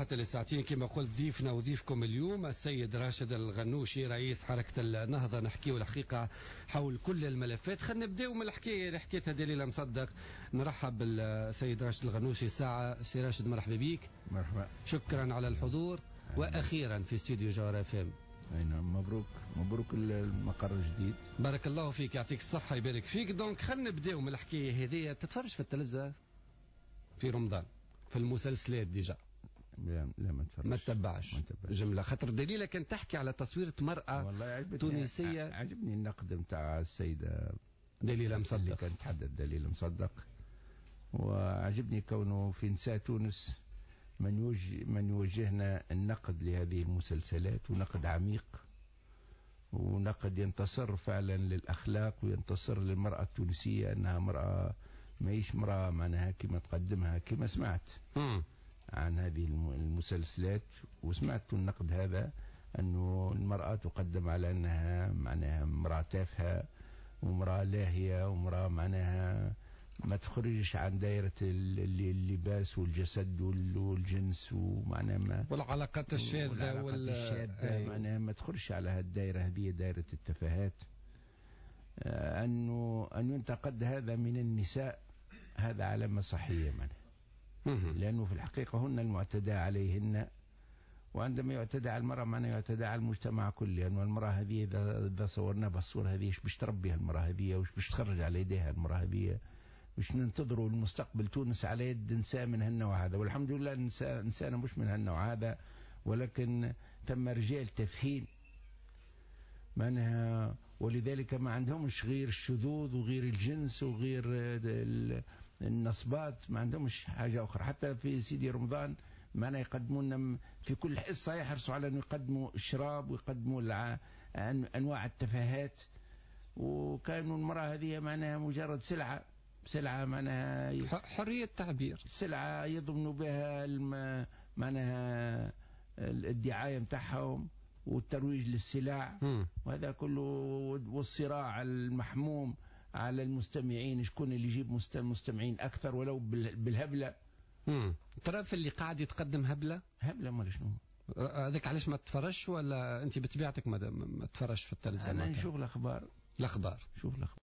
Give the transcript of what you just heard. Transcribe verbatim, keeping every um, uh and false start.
حتى لساعتين كما قلت ضيفنا وضيفكم اليوم السيد راشد الغنوشي رئيس حركة النهضة. نحكيه الحقيقة حول كل الملفات. خلينا نبداو من الحكاية اللي حكيتها دليل مصدق. نرحب بالسيد راشد الغنوشي ساعة. سي راشد مرحبا بك. مرحبا. شكرا على الحضور. أهلا. وأخيرا في استوديو جوهر اف ام. اي نعم، مبروك مبروك المقر الجديد. بارك الله فيك، يعطيك الصحة يبارك فيك. دونك خلينا نبداو من الحكاية هذه. تتفرج في التلفزة في رمضان في المسلسلات ديجا؟ لا لا ما تفرج. ما تتبعش جملة خاطر دليلة كانت تحكي على تصويرة مرأة والله تونسية. عجبني النقد نتاع السيدة دليلة مصدق اللي كانت تحدث دليلة مصدق، وعجبني كونه في نساء تونس من يوجه من يوجهنا النقد لهذه المسلسلات، ونقد عميق ونقد ينتصر فعلا للأخلاق وينتصر للمرأة التونسية أنها مرأة ماهيش مرأة معناها كما تقدمها كما سمعت م. عن هذه المسلسلات. وسمعت النقد هذا أنه المرأة تقدم على أنها معناها امرأة تافهة ومرأة لاهية ومرأة معناها ما تخرجش عن دائرة اللباس والجسد والجنس ومعناها ما والعلاقات الشاذة والشاذة معناها ما تخرجش على هالدائرة هذه دائرة التفاهات. أنه أن ينتقد هذا من النساء هذا علامة صحية معناها، لأنه في الحقيقة هن المعتدى عليهن، وعندما يعتدى على المرأة معناه يعتدى على المجتمع كله. لأنه يعني المرأة هذه إذا, إذا صورنا بالصورة هذه إيش باش تربيها المرأة هذه وإيش باش تخرج على يديها المرأة هذه، باش ننتظروا المستقبل تونس على يد نساء من هالنوع هذا. والحمد لله نساء نساءنا مش من هالنوع هذا، ولكن ثم رجال تفهين معناها، ولذلك ما عندهمش غير الشذوذ وغير الجنس وغير النصبات، ما عندهمش حاجة أخرى. حتى في سيدي رمضان معناها يقدمون في كل حصة يحرصوا على أن يقدموا الشراب ويقدموا أنواع التفاهات، وكانوا المرأة هذه معناها مجرد سلعة سلعة معناها حرية تعبير، سلعة يضمنوا بها معناها الدعاية متاعهم والترويج للسلع. م. وهذا كله والصراع المحموم على المستمعين، شكون اللي يجيب مستمعين أكثر ولو بالهبلة. امم ترى في اللي قاعد يتقدم هبلة هبلة ما شنو هذاك؟ علاش ما تفرجش ولا أنت بطبيعتك ما, ما تفرجش في التلفزيون؟ أنا نشوف الأخبار الأخبار شوف الأخبار